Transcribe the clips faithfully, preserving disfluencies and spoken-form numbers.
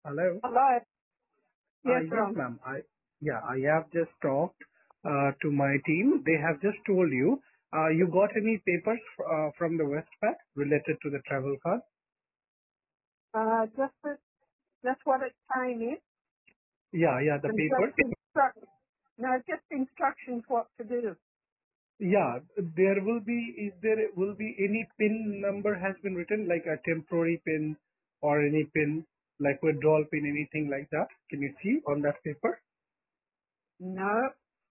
Hello. Hello. Uh, Yes, yes, Ron. ma'am. I yeah, I have just talked uh, to my team. They have just told you. Uh, you got any papers uh, from the Westpac related to the travel card? Uh, just the, just what it came in, Yeah, yeah, the and just papers. instruct. No, just instructions what to do. Yeah, there will be. Is there will be any PIN number has been written like a temporary PIN or any PIN like withdrawal PIN, anything like that? Can you see on that paper? No,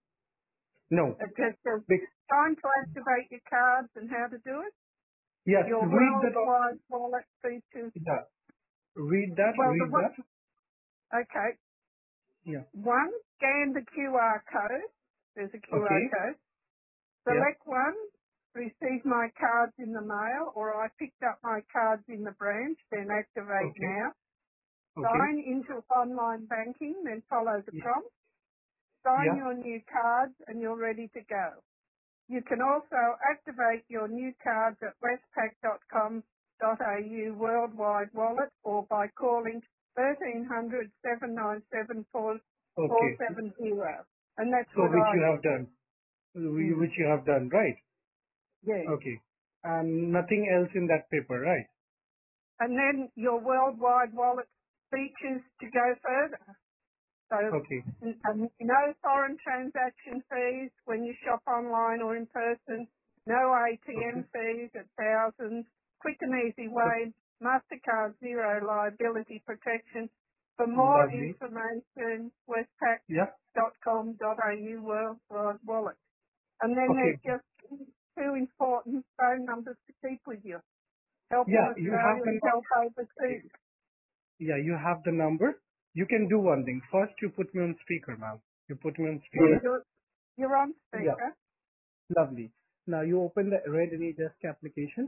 No. it just says Bec- time to activate your cards and how to do it. Yes, Your read the worldwide wallet features. yeah. Read that. Well, the Read what? that. Okay. Yeah. One, scan the Q R code. There's a Q R Okay. code. Yeah. Select one. Receive my cards in the mail, or I picked up my cards in the branch. Then activate Okay. now. Okay. Sign into online banking, then follow the Yeah. prompt. Sign Yeah. your new cards and you're ready to go. You can also activate your new cards at westpac dot com dot a u worldwide wallet or by calling thirteen hundred, seven nine seven, four Okay. seven zero. And that's So what which I you have did. done, Wh- Mm. which you have done, right? Yeah. Okay. And nothing else in that paper, right? And then your worldwide wallet features to go further. So Okay. um, no foreign transaction fees when you shop online or in person, no A T Okay. M fees at thousands, quick and easy Okay. way, MasterCard zero liability protection. For more Lovely. information, westpac Yeah. dot com dot a u worldwide wallet. And then Okay. there's just two important phone numbers to keep with you. Help in Yeah, you have Australia the and help overseas. yeah, you have the number. You can do one thing. First, you put me on speaker, ma'am. You put me on Yeah, speaker. you're, you're on Yeah. speaker. Lovely. Now you open the Red Any Desk application.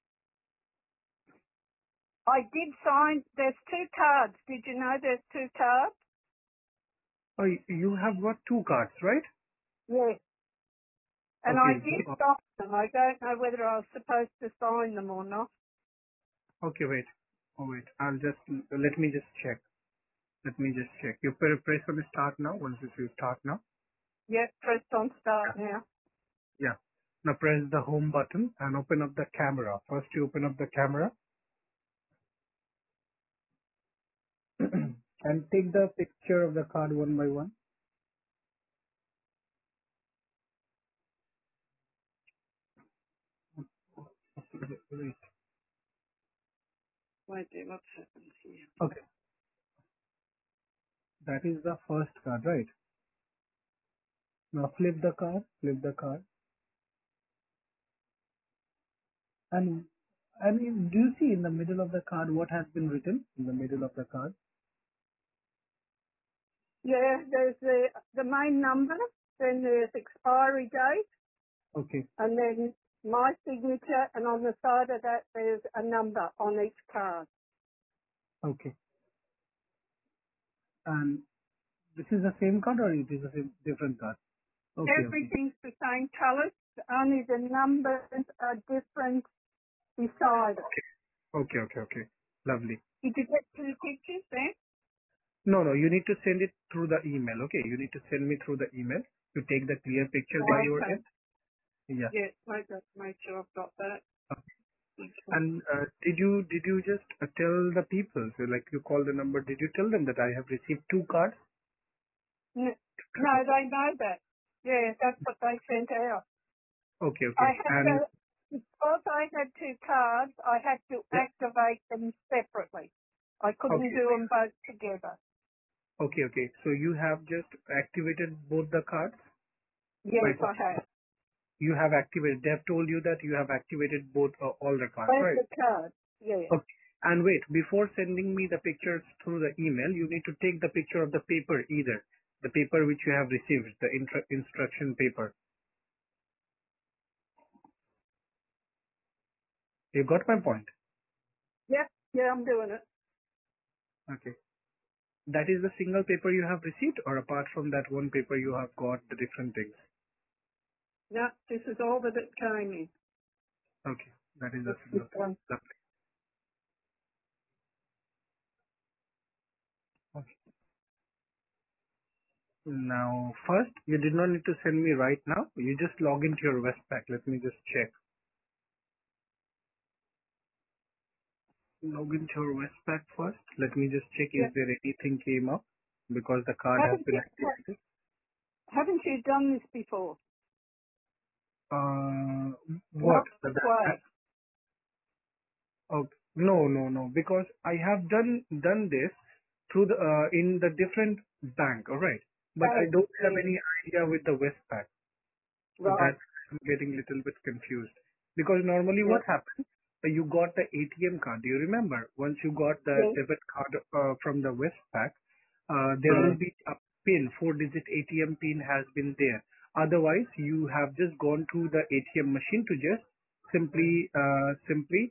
I did sign, there's two cards. Did you know there's two cards? Oh, y- you have got two cards, right? Yes. And I Okay. did Uh, sign them. I don't know whether I was supposed to sign them or not. Okay, wait. Oh, wait. I'll just let me just check. Let me just check. You pre- press on start now. Once you start now. Yes, pressed on start Yeah. now. Yeah. Now press the home button and open up the camera. First you open up the camera and take the picture of the card one by one. Wait. Wait there, what's happened here? Okay. That is the first card, right? Now flip the card. Flip the card. And and you- do you see in the middle of the card what has been written in the middle of the card? Yeah, there's the, the main number, then there's expiry date, Okay. and then my signature, and on the side of that there's a number on each card. Okay. And this is the same card or it is a same, different card? Okay. Okay. Everything's the same colours, only the numbers are different beside it. Okay. Okay. Okay. Lovely. Did you get two pictures then? No, no, you need to send it through the email. Okay, you need to send me through the email. You take the clear picture by Oh, your okay. end. Yeah. Yeah, make, that, make sure I've got that. Okay. Okay. And uh, did you did you just uh, tell the people? So like you call the number. Did you tell them that I have received two cards? N- No, they know that. Yeah, that's what they sent out. Okay, I okay. had to, And because I had two cards, I had to yeah, activate them separately. I couldn't okay, do them both together. okay, okay. So you have just activated both the cards by Yes, I calling. have. You have activated. They have told you that you have activated both uh, all the cards, Where's right? the card? Yeah. Okay. And wait, before sending me the pictures through the email, you need to take the picture of the paper either. The paper which you have received, the intru- instruction paper. You got my point? Yeah, yeah, I'm doing it. Okay. That is the single paper you have received, or apart from that one paper you have got the different things? No, this is all that it came in. Okay. That is the It's this single one. paper. Now, first, you did not need to send me right now. You just log into your Westpac. Let me just check. Log into your Westpac first. Let me just check Yeah. is there anything came up because the card has Haven't been you, activated. haven't you done this before? Uh, what? Not The, this way. the, okay. No, no, no. Because I have done done this through the uh, in the different bank. All right, but I Oh, don't have yeah. any idea with the Westpac. So Right. that I'm getting a little bit confused. Because normally Yeah. what happens, uh, you got the A T M card. Do you remember? Once you got the Yeah. debit card uh, from the Westpac, uh, there Yeah. will be a PIN, four-digit A T M PIN has been there. Otherwise, you have just gone to the A T M machine to just simply, uh, simply,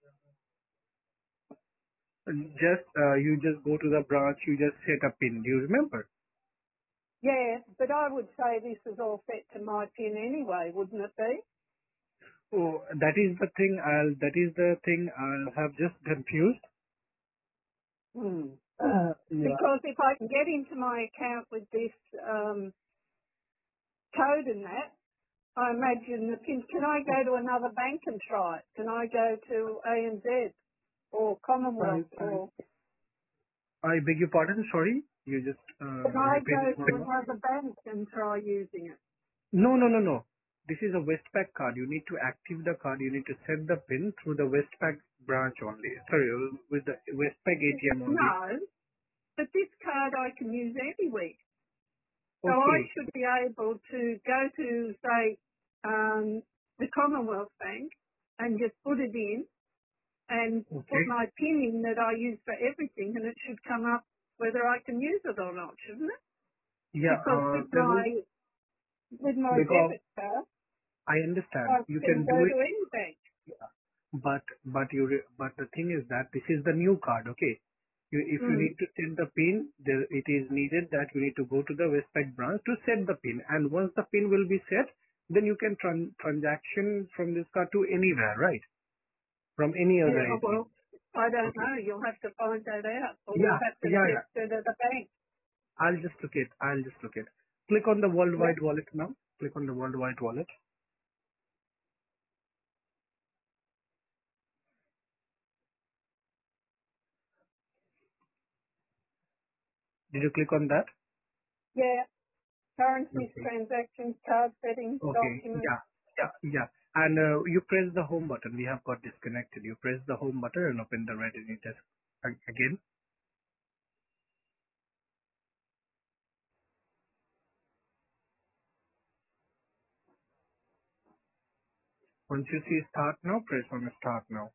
uh, just, uh, you just go to the branch, you just set a PIN. Do you remember? Yeah, but I would say this is all set to my pin anyway, wouldn't it be? Oh, that is the thing. I'll, that is the thing I have just confused. Hmm. Uh, yeah. Because if I can get into my account with this um, code and that, I imagine the pin. Can I go to another bank and try it? Can I go to A N Z or I, Commonwealth I, or I beg your pardon. Sorry. You just uh, can I repeat go it to one more. another bank and try using it? No, no, no, no. This is a Westpac card. You need to active the card. You need to set the PIN through the Westpac branch only. Sorry, uh, with the Westpac A T M only. No, but this card I can use anywhere. So I Okay. should be able to go to, say, um, the Commonwealth Bank and just put it in and put Okay. my PIN in that I use for everything, and it should come up whether I can use it or not, shouldn't it? Yeah. Because Uh, with there will my with my because debit card, I understand I you can can go do to it. any bank. But but you re- but the thing is that this is the new card, okay? You, if you Mm. need to set the PIN, there it is needed that you need to go to the Westpac branch to set the PIN, and once the PIN will be set, then you can tran- transaction from this card to anywhere, right? From any other Yeah, A T M. well, I don't Okay. know. You'll have to find that out, or you'll Yeah, have to yeah, yeah. test it at a bank. I'll just look it. I'll just look it. Click on the Yeah. worldwide wallet now. Click on the worldwide wallet. Did you click on that? Yeah. Currencies, Okay. transactions, card settings, Okay. documents. Yeah. Yeah. Yeah. And uh, you press the home button. We have got disconnected. You press the home button and open the Reddit desk a- again. Once you see start now, press on start now.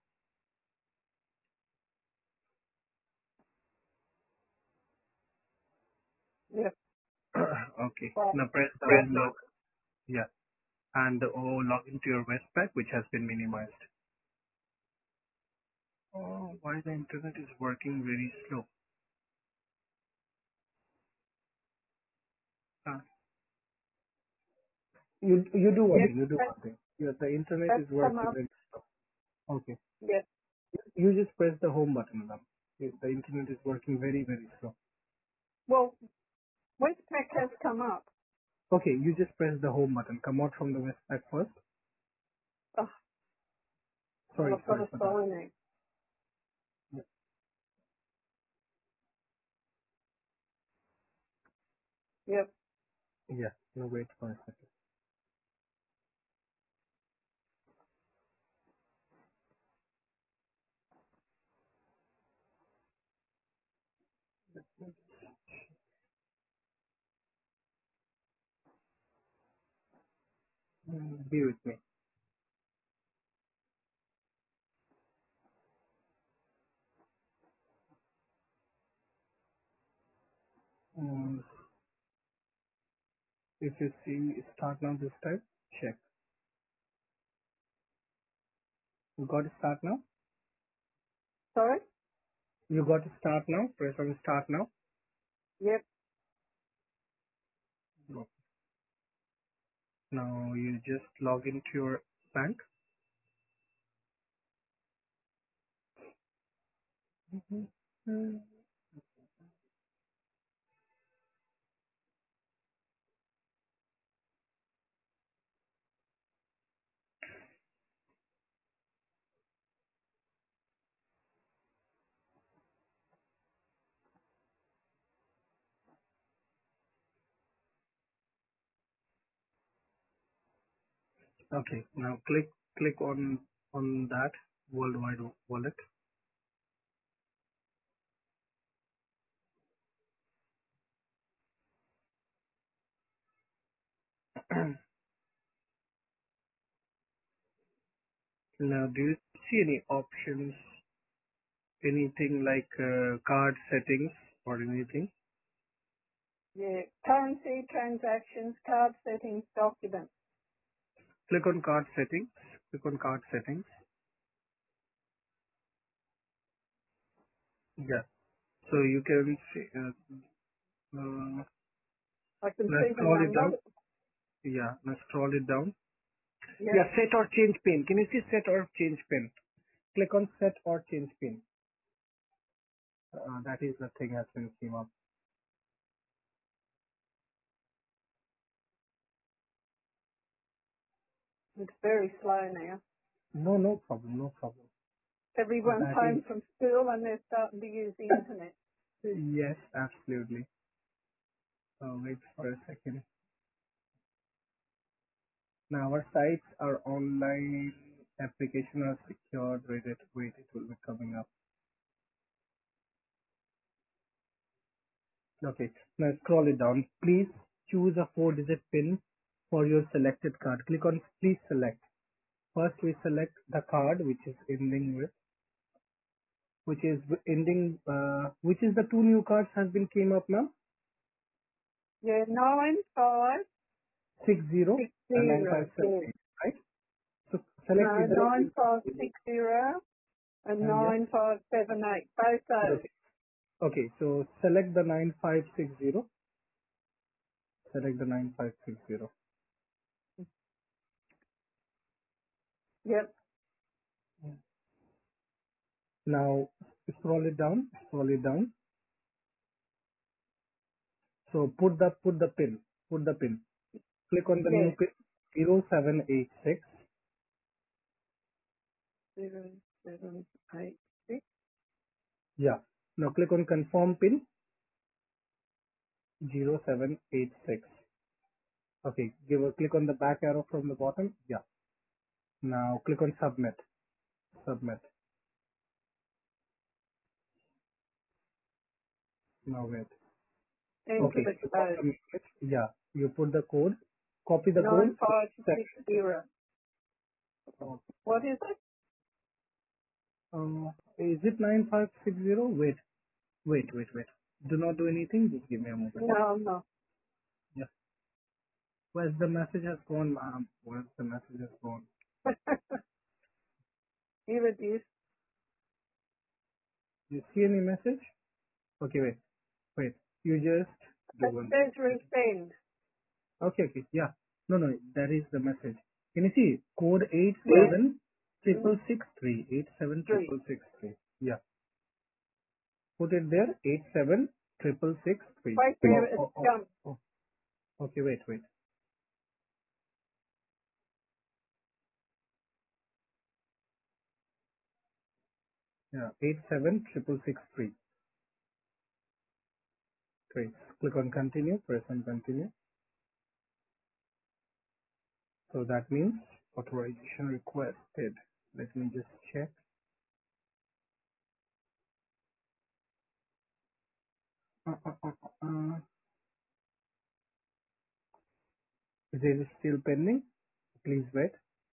Yep. Okay. Right. Now press the Yep. log. Yeah. And oh, log into your Westpac, which has been minimized. Oh, why the internet is working very slow? Uh, you you do one Yep. thing. You do That, one thing. Yeah, the internet that's is come working up. very slow. Okay. Yep. You just press the home button now. Yes, the internet is working very, very slow. Well, Westpac has come up. Okay, you just press the home button. Come out from the Westpac first. Oh, well, Sorry, I've got sorry to for that. sign it. Yep. Yeah, no, wait for a second. Mm, Be with me. Um, if you see start now this time, check. You got to start now? Sorry? You got to start now? Press on start now. Yep. No. Now you just log into your bank. Mhm. Mm. Okay, now click click on on that worldwide wallet. Now, do you see any options, anything like uh, card settings or anything? Yeah. Currency, transactions, card settings, documents. Click on card settings. Click on card settings. Yeah. So you can see. Uh, uh, I can now see the scroll it number. down. Yeah. Now scroll it down. Yep. Yeah. Set or change pin. Can you see set or change pin? Click on set or change pin. Uh, that is the thing has been came up. It's very slow now. No, no problem. No problem. Everyone's That is home from school and they're starting to use the internet. yes, absolutely. Uh, wait for a second. Now our sites are online, application are secured. Wait, it, wait, it will be coming up. Okay, now scroll it down. Please choose a four-digit PIN for your selected card. Click on please select. First we select the card which is ending with, which is ending, uh, which is the two new cards has been came up now. Yeah, nine five Six zero six and nine zero. five seven Yeah. eight, right? So select No, either of nine five these. six zero and Uh, yeah. nine five seven eight. Both those. Okay. Okay. So select the nine five six zero. Select the nine five six zero. Yep. Now scroll it down. Scroll it down. So put the put the pin. Put the pin. Click on the new Yeah. pin. Zero seven eight six. Zero seven eight six. Yeah. Now click on confirm pin. Zero seven eight six. Okay. Give a click on the back arrow from the bottom. Yeah. Now click on submit. Submit. Now wait. Enter Okay. the You got code. the message. Yeah. You put the code. Copy the Nine code. five six zero. Uh, What is it? uh, is it nine five six zero? Wait. Wait. Wait. Wait. Do not do anything. Just give me a moment. No, no. Yeah. Where's the message has gone? Um, where's the message has gone? Here it is. You see any message? Okay. Wait. Wait. You just do It one says thing. resend. Okay. Okay. Yeah. No. No. That is the message. Can you see code eight Yeah. seven Mm, triple six three eight seven three. triple six three? Yeah. Put it there. Eight seven triple six three. Wait Oh, there, it's oh, oh, jumped. oh. Okay. Wait. Wait. Yeah. Eight seven triple six three. Great. Click on continue. Press on continue. So that means authorization requested. Let me just check. Uh, uh, uh, uh, uh. Is it still pending? Please wait.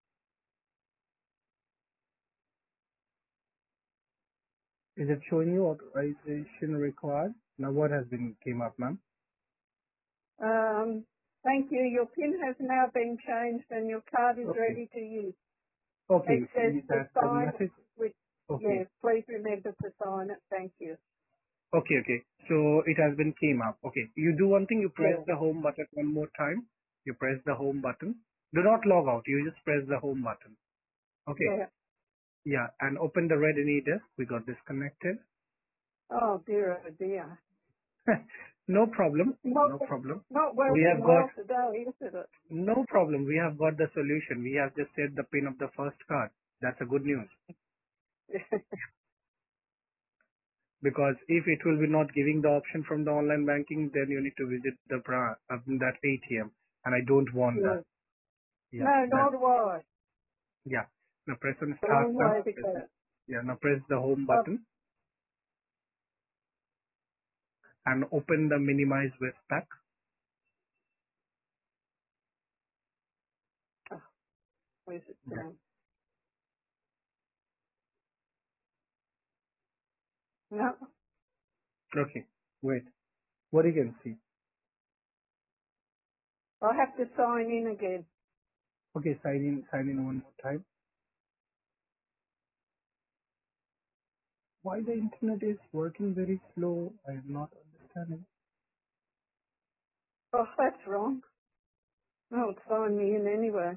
Is it showing you authorization required? Now what has been came up, ma'am? Um, thank you. Your PIN has now been changed and your card is Okay. ready to use. Okay. It says Is to that the sign, message? which, Okay. yeah, please remember to sign it. Thank you. Okay. Okay. So it has been came up. Okay. You do one thing. You press Yeah, the home button one more time. You press the home button. Do not log out. You just press the home button. Okay. yeah. Yeah. And open the red any disk. We got disconnected. Oh dear, oh dear. No problem. Not, No problem. not We working have got well today, is it? no problem. We have got the solution. We have just set the pin of the first card. That's a good news. Because if it will be not giving the option from the online banking, then you need to visit the branch, uh, that A T M. And I don't want Yeah. that. Yeah, No, that, nor do I. yeah. Now press on The start long now. way to Press go. it. Yeah, now press the home Oh, button and open the minimize Westpac. oh, where's it Yeah. gone? No, Okay. Wait. What you can see? I have to sign in again. Okay, sign in, sign in one more time. Why the internet is working very slow? I am not understanding. Oh, that's wrong. Oh, it's sign me in anyway.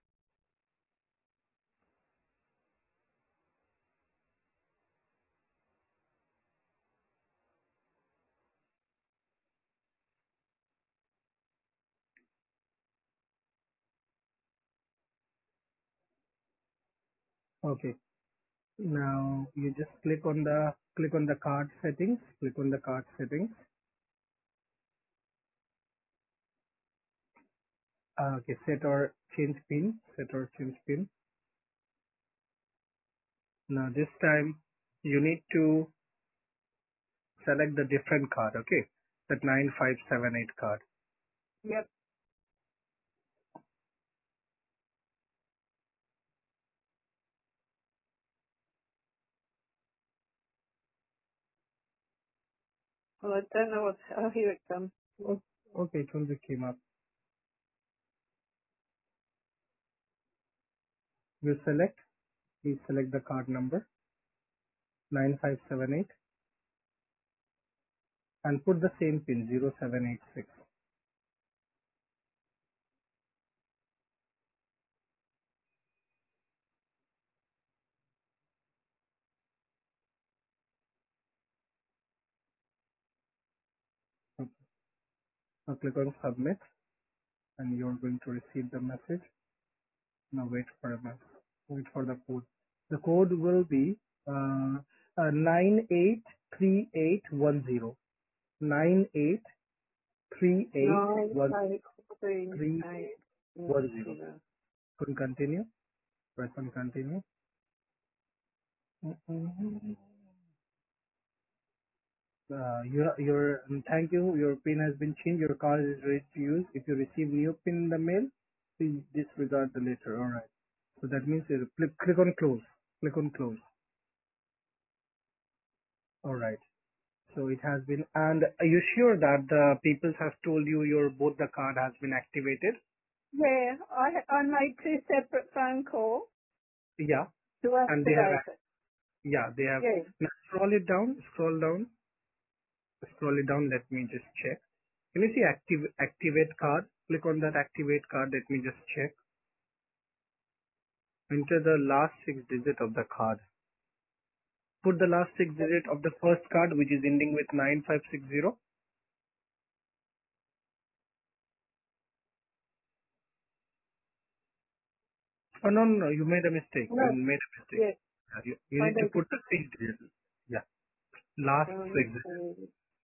Okay. Now you just click on the click on the card settings. Click on the card settings. Uh, okay, set or change pin. Set or change pin. Now this time you need to select the different card. Okay, that nine five seven eight card. Yep. Well, I don't know what's, oh, here it comes. Oh, okay, it only came up. You select. Please select the card number nine five seven eight and put the same pin zero seven eight six. Now click on submit and you're going to receive the message. Now wait for a minute. Wait for the code. The code will be uh, uh, nine eight three eight one zero. nine eight three eight Nine, one eight, three, three eight, eight one one, zero. zero. Can continue. Press on continue. Mhm. Uh, your, your, thank you. Your PIN has been changed. Your card is ready to use. If you receive new PIN in the mail, please disregard the letter. All right. So that means you click, click on close. Click on close. All right. So it has been. And are you sure that the people have told you your both the card has been activated? Yeah, I, I made two separate phone calls Yeah. to And they have. activate it. Yeah, they have. Yeah. Now scroll it down. Scroll down. Scroll it down. Let me just check. Can you see active activate card? Click on that activate card. Let me just check. Enter the last six digit of the card. Put the last six digit of the first card, which is ending with nine five six zero. Oh, no, no, no, you made a mistake. No, You made a mistake. yeah, Uh, You, you I need to need to put the six digit. Yeah. Last um, six digit. um,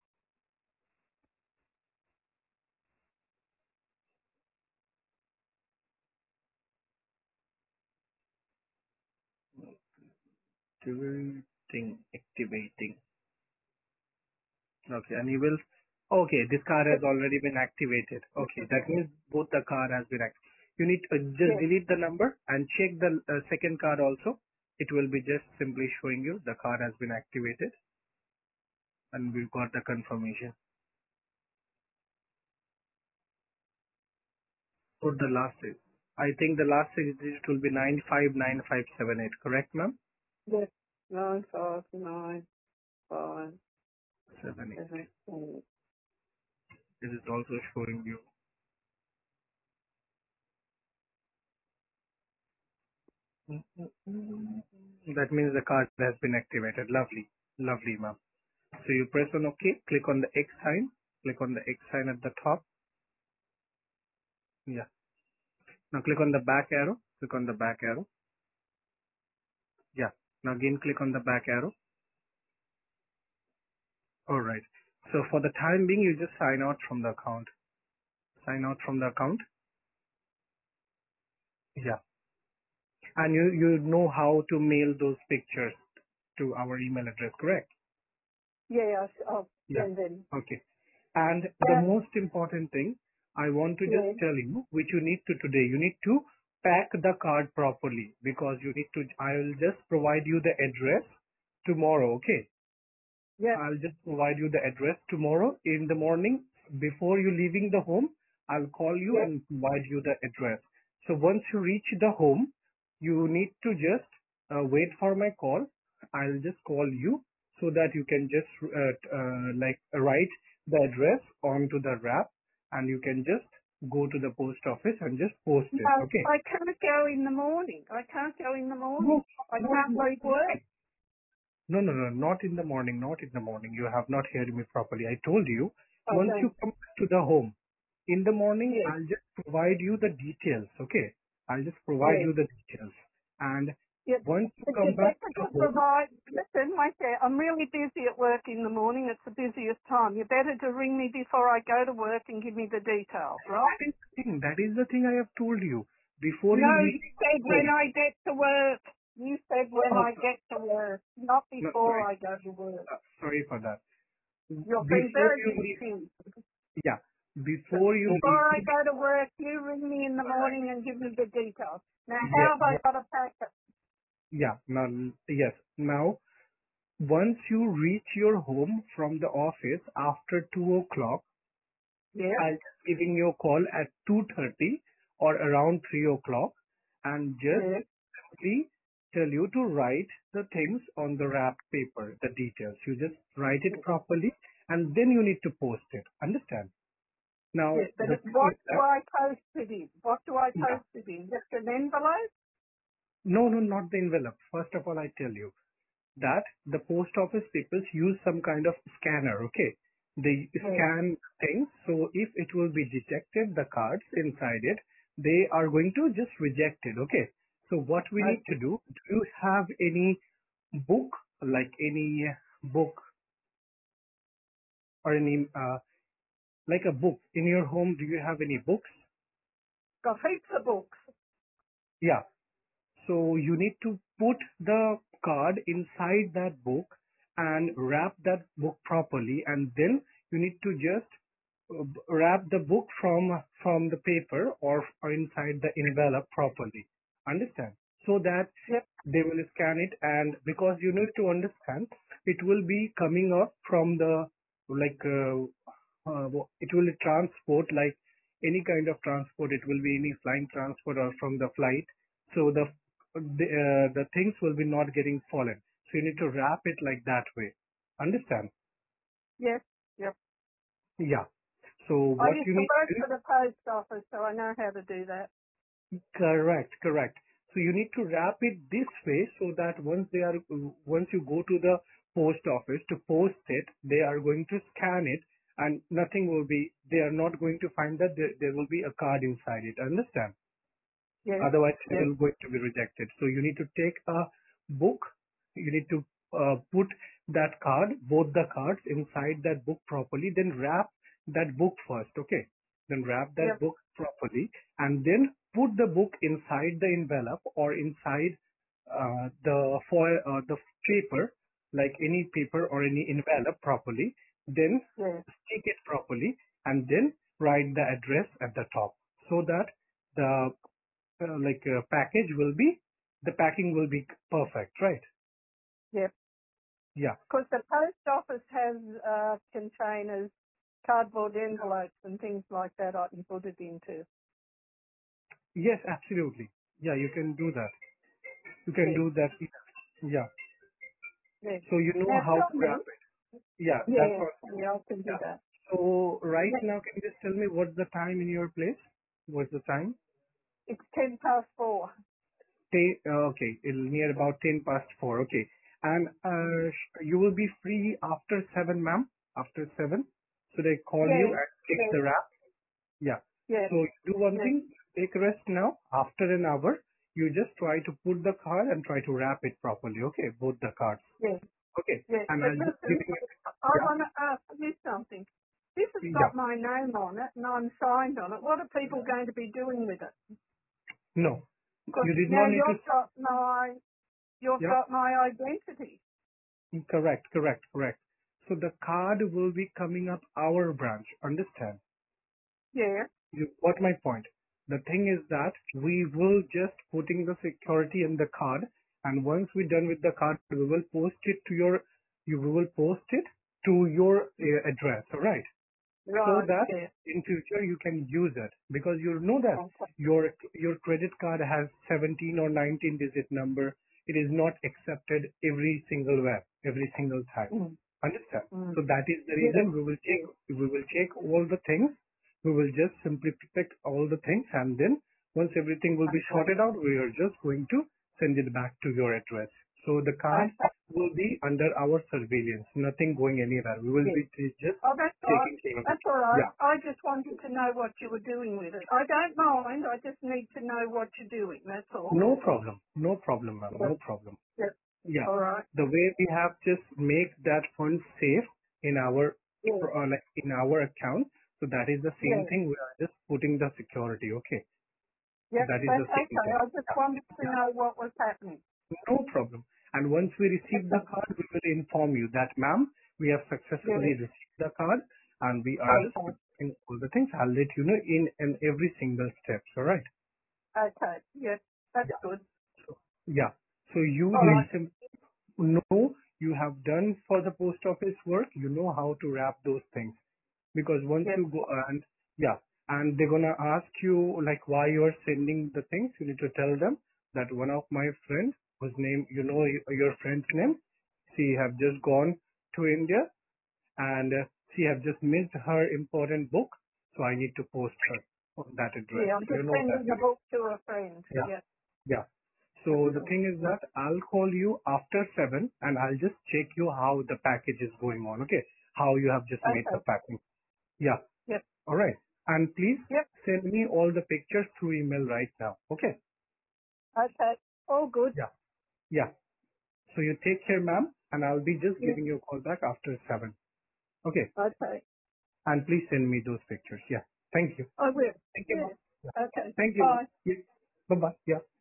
Activating. Activating. Okay. And you will, okay, this card has already been activated. Okay. That means both the card has been activated. You need to just yeah, delete the number and check the uh, second card also. It will be just simply showing you the card has been activated and we've got the confirmation. For the last six. I think the last six digit will be nine five nine five seven eight. Correct, ma'am? yeah. Nine, five, nine, five, seven eight. seven, eight. This is also showing you. That means the card has been activated. Lovely. Lovely, ma'am. So you press on OK, click on the X sign, click on the X sign at the top. Yeah. Now click on the back arrow, click on the back arrow. Yeah. Now again click on the back arrow. Alright. So for the time being, you just sign out from the account. Sign out from the account. Yeah. And you, you know how to mail those pictures to our email address, correct? Yes, I'll Yeah. send them. Okay. And the Uh, most important thing I want to just yes, tell you, which you need to today, you need to pack the card properly because you need to, I will just provide you the address tomorrow, okay? yes, I'll just provide you the address tomorrow in the morning. Before you leaving the home, I'll call you yes, and provide you the address. So once you reach the home, you need to just uh, wait for my call. I'll just call you so that you can just uh, uh, like write the address onto the wrap and you can just go to the post office and just post no, it. Okay. I can't go in the morning. I can't go in the morning. No, I not can't in the leave work. No, no, no, not in the morning, not in the morning. You have not heard me properly. I told you, I once you don't. come to the home, in the morning, Yes, I'll just provide you the details, okay? I'll just provide yes, you the details. And yes. once you But you come back to better the to home, provide, listen, wait there. I'm really busy at work in the morning. It's the busiest time. You better to ring me before I go to work and give me the details, right? that is the thing, that is the thing I have told you. Before you No, leave you said when home, I get to work. You said when oh, I get to work, not no, before sorry, I go to work. uh, sorry for that. You're being Before very you leave, confused. yeah, before you Before I leave, go to work, you ring me in the morning and give me the details. Now, yes, how have I got to pack it? yeah, now, yes, now, once you reach your home from the office after two o'clock, Yes, I'll just giving you a call at two thirty or around three o'clock and just yes, simply tell you to write the things on the wrapped paper, the details. You just write it properly and then you need to post it. Understand? Now, yes. But the it- thing what is do that, I post it in? What do I yeah, post it in? Just an envelope? no, no, not the envelope. First of all, I tell you that the post office people use some kind of scanner, okay? They Yes. scan things, so if it will be detected, the cards inside it, they are going to just reject it, okay? So what we need to Okay. do, do you have any book, like any book or any, uh, like a book in your home, do you have any books? Got heaps of books. Yeah. So you need to put the card inside that book and wrap that book properly, and then you need to just uh, wrap the book from from the paper or, or inside the envelope properly. Understand? So that Yep. they will scan it, and because you need to understand, it will be coming up from the like uh, uh, it will transport like any kind of transport. It will be any flying transport or from the flight. So the the, uh, the things will be not getting fallen. So you need to wrap it like that way. Understand? Yes. Yep. Yeah. So I what used you to need work to do, for the post office, so I know how to do that. correct, correct. So you need to wrap it this way so that once they are, once you go to the post office to post it, they are going to scan it and nothing will be, they are not going to find that there, there will be a card inside it. Understand? Yes. Otherwise it Yes. will going to be rejected. So you need to take a book, you need to uh, put that card, both the cards inside that book properly, then wrap that book first, okay? Then wrap that Yep. book properly and then put the book inside the envelope or inside uh, the foil, uh, the paper, like any paper or any envelope properly, then Yes. stick it properly and then write the address at the top so that the uh, like uh, package will be, the packing will be perfect, right? Yep. Yeah. Because the post office has uh, containers, cardboard envelopes, and things like that. I can put it into. Yes, absolutely. Yeah, you can do that. You can Yes. do that. Yeah. Yes. So you know Now how to tell me. wrap it. Yeah, that's Yeah. what. Yeah, I can do Yeah. that. So right Yeah. now, can you just tell me what's the time in your place? What's the time? It's ten past four. Ten, uh, okay, it'll near about ten past four. Okay. And uh, sh- you will be free after seven, ma'am? After seven? So they call you Yes. and take Yes. the wrap? Yeah. Yes. So do one Yes. thing, take a rest now. After an hour, you just try to put the card and try to wrap it properly. Okay, both the cards. Yes. Okay, Yes. and But I'll just give listen, you. I Yeah, want to ask you something. This has yeah. got my name on it, and I'm signed on it. What are people going to be doing with it? No. Because You did now not need to. you've got my, you've Yeah. got my identity. Correct, correct, correct. So the card will be coming up our branch. Understand? Yeah. You got my point. The thing is that we will just putting the security in the card, and once we're done with the card, we will post it to your, you we will post it to your uh, address. All right. So Right. that Yeah. in future you can use it, because you know that Okay. your your credit card has seventeen or nineteen digit number. It is not accepted every single where, every single time. Mm. Understand? Mm. So that is the Yeah. reason we will check, we will check all the things. We will just simply pick all the things, and then once everything will be Okay. sorted out, we are just going to send it back to your address. So the card Okay. will be under our surveillance, nothing going anywhere. We will Yeah. be t- just Oh, that's all right. taking care of it. That's all right. Yeah. I just wanted to know what you were doing with it. I don't mind. I just need to know what you're doing. That's all. No problem. No problem, ma'am. Yeah. No problem. Yeah. Yeah. All right. The way we have just make that fund safe in our Yeah. uh, like in our account. So that is the same Yeah. thing. We are just putting the security. Okay. So Yeah. that is That's the same okay. thing. I just wanted to Yeah. know what was happening. No problem. And once we receive the Okay. card, we will inform you that, ma'am, we have Yeah. successfully received the card, and we are just Okay. putting all the things. I'll let you know in in every single step. All right. Okay. Yes. That's Yeah. good. So yeah. So you All just right. simply know you have done for the post office work, you know how to wrap those things. Because once Yes. you go and yeah, and they're gonna ask you like why you're sending the things, you need to tell them that one of my friends whose name, you know your friend's name, she have just gone to India, and uh, she have just missed her important book, so I need to post her on that address. Yeah. I'm You just know that, sending the right? book to a friend. Yeah. Yes. Yeah. So the thing is that I'll call you after seven, and I'll just check you how the package is going on. Okay. How you have just made the Okay. packing. Yeah. Yes. All right. And please Yep. send me all the pictures through email right now. Okay. Okay. All good. Yeah. Yeah. So you take care, ma'am, and I'll be just Yes. giving you a call back after seven. Okay. Okay. And please send me those pictures. Yeah. Thank you. I will. Thank you, Yes. ma'am. Yeah. Okay. Thank you, ma'am. Bye. Yeah. Bye-bye. Yeah.